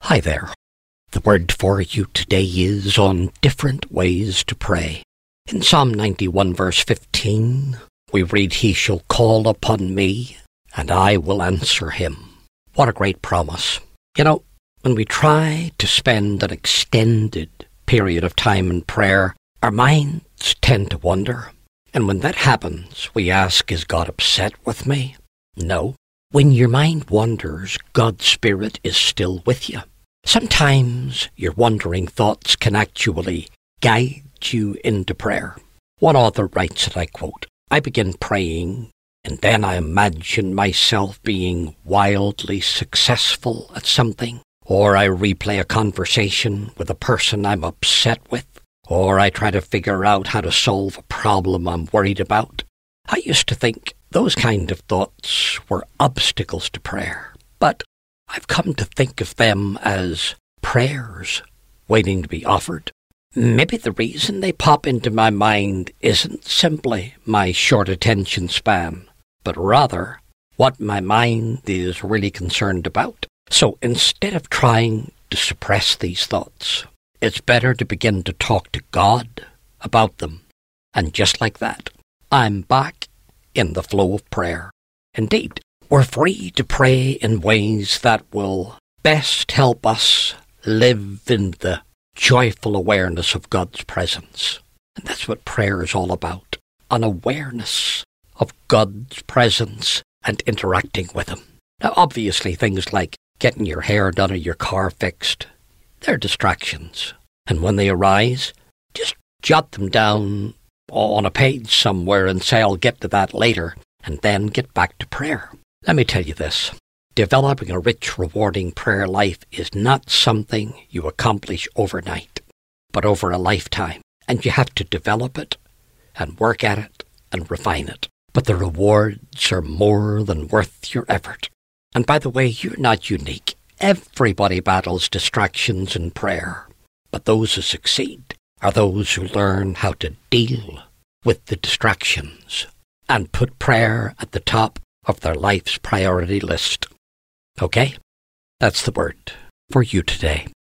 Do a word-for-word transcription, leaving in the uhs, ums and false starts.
Hi there. The word for you today is on different ways to pray. In Psalm ninety-one verse fifteen, we read, "He shall call upon me, and I will answer him." What a great promise. You know, when we try to spend an extended period of time in prayer, our minds tend to wander. And when that happens, we ask, is God upset with me? No. When your mind wanders, God's Spirit is still with you. Sometimes your wandering thoughts can actually guide you into prayer. One author writes, and I quote, "I begin praying, and then I imagine myself being wildly successful at something, or I replay a conversation with a person I'm upset with, or I try to figure out how to solve a problem I'm worried about." I used to think those kind of thoughts were obstacles to prayer, but I've come to think of them as prayers waiting to be offered. Maybe the reason they pop into my mind isn't simply my short attention span, but rather what my mind is really concerned about. So instead of trying to suppress these thoughts, it's better to begin to talk to God about them. And just like that, I'm back in the flow of prayer. Indeed, we're free to pray in ways that will best help us live in the joyful awareness of God's presence. And that's what prayer is all about, an awareness of God's presence and interacting with Him. Now, obviously, things like getting your hair done or your car fixed, they're distractions. And when they arise, just jot them down on a page somewhere and say, I'll get to that later, and then get back to prayer. Let me tell you this. Developing a rich, rewarding prayer life is not something you accomplish overnight, but over a lifetime. And you have to develop it and work at it and refine it. But the rewards are more than worth your effort. And by the way, you're not unique. Everybody battles distractions in prayer. But those who succeed are those who learn how to deal with the distractions and put prayer at the top of their life's priority list. Okay? That's the word for you today.